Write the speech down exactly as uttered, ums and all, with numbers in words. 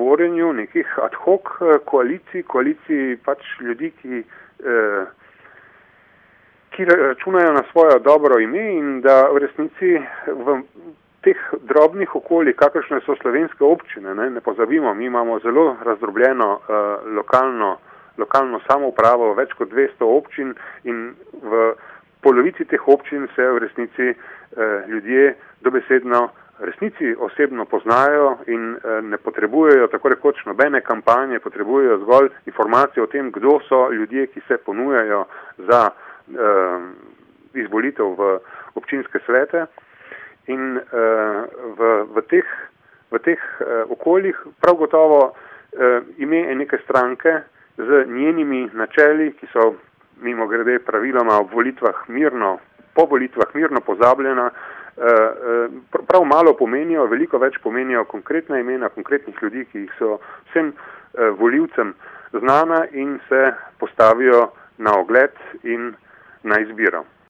tvorjenju nekih ad hoc koalicij, koalicij pač ljudi, ki, eh, ki računajo na svojo dobro ime in da v resnici v teh drobnih okoljih, kakršne so slovenske občine, ne, ne pozabimo, mi imamo zelo razdrobljeno eh, lokalno, lokalno samoupravo, več kot dvesto občin in v polovici teh občin se v resnici eh, ljudje dobesedno resnici osebno poznajo in eh, ne potrebujejo tako rekoč nobene kampanje, potrebujejo zgolj informacije o tem, kdo so ljudje, ki se ponujajo za eh, izvolitev v občinske svete. In eh, v, v teh, v teh eh, okoljih prav gotovo eh, ime neke stranke z njenimi načeli, ki so mimo grede praviloma ob volitvah mirno, po volitvah mirno pozabljena, prav malo pomenijo, veliko več pomenijo konkretna imena konkretnih ljudi, ki jih so vsem volivcem znana in se postavijo na ogled in na izbiro.